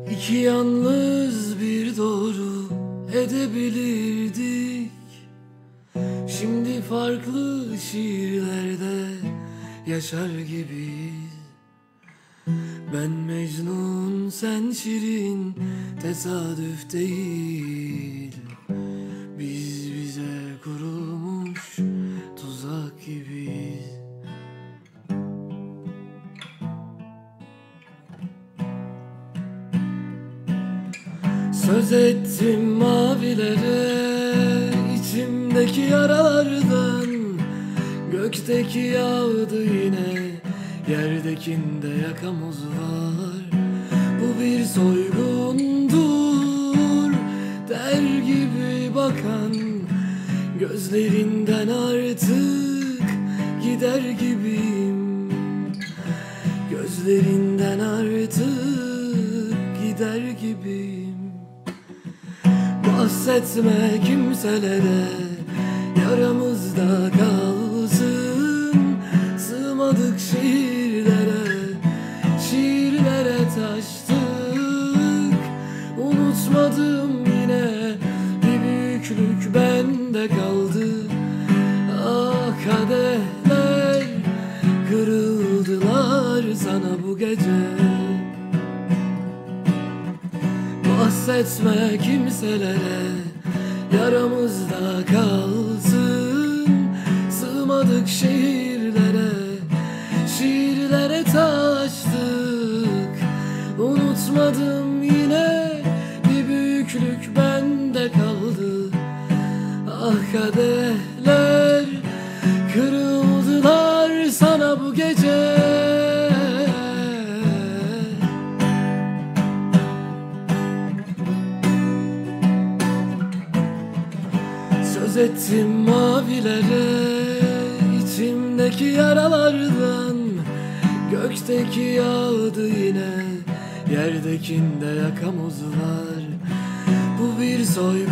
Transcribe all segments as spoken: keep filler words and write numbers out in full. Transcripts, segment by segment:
İki yalnız bir doğru edebilirdik. Şimdi farklı şiirlerde yaşar gibiyiz. Ben Mecnun, sen Şirin, tesadüf değil. Biz bize kurulmuş tuzak gibiyiz. Söz ettim mavilere, içimdeki yaralardan. Gökteki yağdı yine, yerdekinde yakamoz var. Bu bir soygundur der gibi bakan, gözlerinden artık gider gibiyim. Gözlerinden artık gider gibiyim. Bahsetme kimselere, yaramızda kalsın. Sığmadık şiirlere, şiirlere taştık. Unutmadım yine, bir büyüklük bende kaldı. Ah kadehler kırıldılar sana bu gece. Bahsetme kimselere, yaramızda kalsın. Sığmadık şiirlere, şiirlere taştık. Unutmadım yine, bir büyüklük bende kaldı. Ah kadehler kırıldılar sana bu gece. Söz ettim mavilere, içimdeki yaralardan. Gökteki yağdı yine, yerdekinde yakamoz var. Bu bir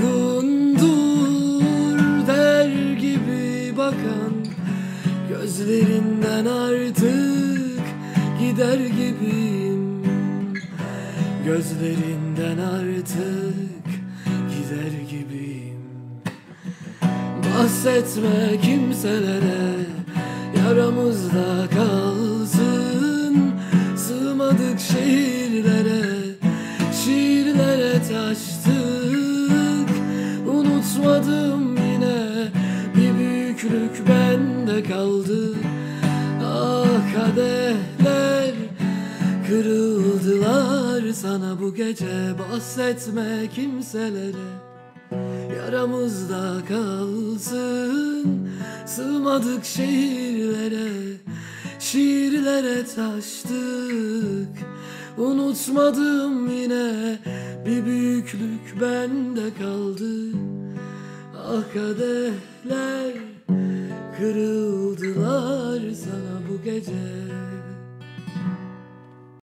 soygundur der gibi bakan, gözlerinden artık gider gibiyim. Gözlerinden artık gider gibiyim. Bahsetme kimselere, yaramızda kalsın. Sığmadık şiirlere, şiirlere taştık. Unutmadım yine, bir büyüklük bende kaldı. Ah kadehler kırıldılar sana bu gece. Bahsetme kimselere, yaramızda kalsın. Sığmadık şiirlere, şiirlere taştık. Unutmadım yine, bir büyüklük bende kaldı. Ah kadehler kırıldılar sana bu gece.